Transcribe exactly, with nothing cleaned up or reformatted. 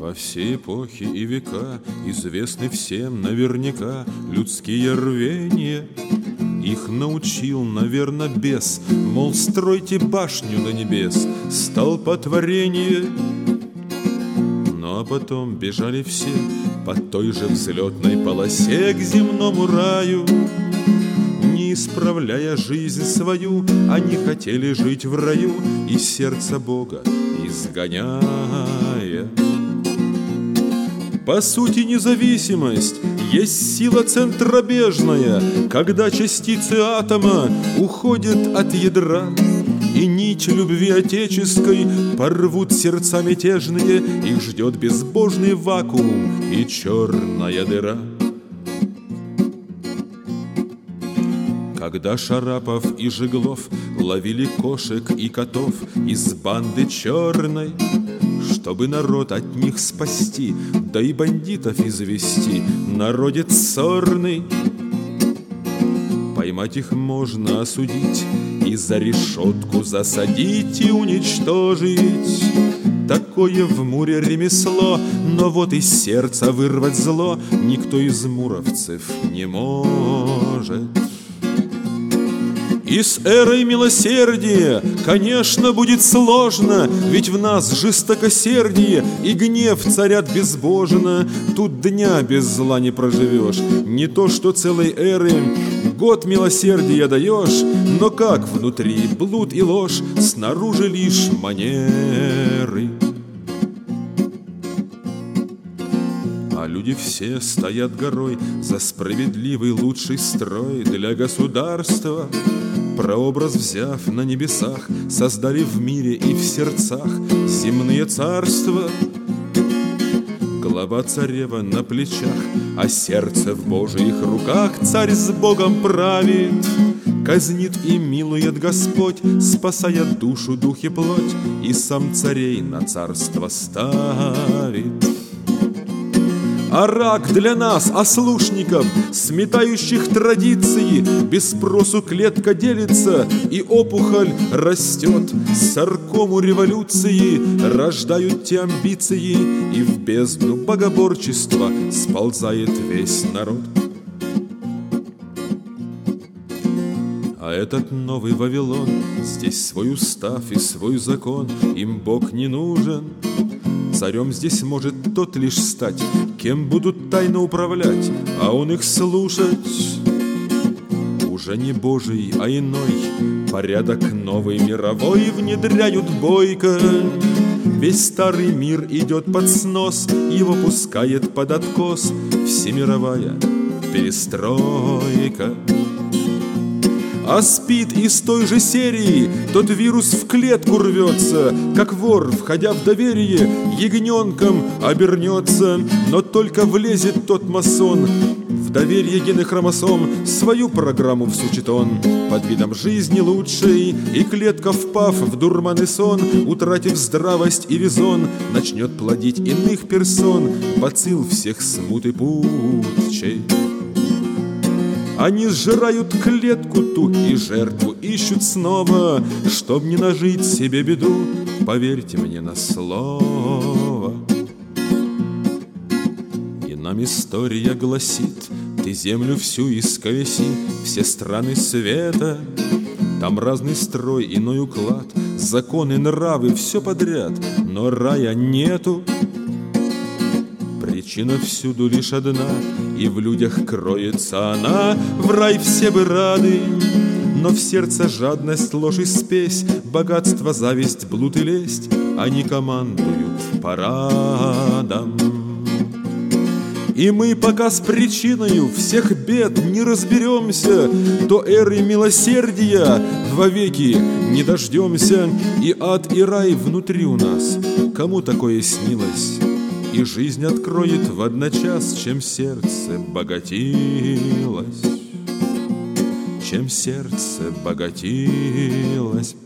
Во все эпохи и века известны всем наверняка людские рвения. Их научил, наверно, бес, мол, стройте башню до небес, столпотворение. Ну а потом бежали все по той же взлетной полосе к земному раю. Не исправляя жизнь свою, они хотели жить в раю и сердце Бога изгоняя. По сути, независимость есть сила центробежная, когда частицы атома уходят от ядра, и нить любви отеческой порвут сердца мятежные, их ждет безбожный вакуум и черная дыра. Когда Шарапов и Жиглов ловили кошек и котов из банды черной, чтобы народ от них спасти, да и бандитов извести, народец сорный. Поймать их можно, осудить и за решетку засадить и уничтожить. Такое в Муре ремесло, но вот из сердца вырвать зло никто из муровцев не может. И с эрой милосердия, конечно, будет сложно, ведь в нас жестокосердие и гнев царят безбожно. Тут дня без зла не проживешь, не то что целой эры. Год милосердия даешь, но как внутри блуд и ложь, снаружи лишь манеры. А люди все стоят горой за справедливый лучший строй для государства. Прообраз взяв на небесах, создали в мире и в сердцах земные царства. Голова царева на плечах, а сердце в Божьих руках. Царь с Богом правит, казнит и милует Господь, спасая душу, дух и плоть, и сам царей на царство ставит. А рак для нас, ослушников, сметающих традиции, без спросу клетка делится, и опухоль растет. Саркому революции рождают те амбиции, и в бездну богоборчества сползает весь народ. А этот новый Вавилон, здесь свой устав и свой закон, им Бог не нужен. Царем здесь может тот лишь стать, кем будут тайно управлять, а он их слушать. Уже не Божий, а иной порядок новый мировой внедряют бойко. Весь старый мир идет под снос, его пускает под откос всемировая перестройка. А спит из той же серии тот вирус в клетку рвется, как вор, входя в доверие, ягненком обернется. Но только влезет тот масон в доверие генных хромосом, свою программу всучит он под видом жизни лучшей, и клетка, впав в дурманный сон, утратив здравость и резон, начнет плодить иных персон, бацилл всех смут и путчей. Они сжирают клетку ту и жертву ищут снова, чтоб не нажить себе беду, поверьте мне на слово. И нам история гласит: ты землю всю исколеси, все страны света. Там разный строй, иной уклад, законы, нравы, все подряд, но рая нету. Причина всюду лишь одна, и в людях кроется она. В рай все бы рады, но в сердце жадность, ложь и спесь, богатство, зависть, блуд и лесть. Они командуют парадом. И мы пока с причиною всех бед не разберемся, то эры милосердия вовеки не дождемся. И ад, и рай внутри у нас, кому такое снилось? И жизнь откроет в одночас, чем сердце богатилось, чем сердце богатилось.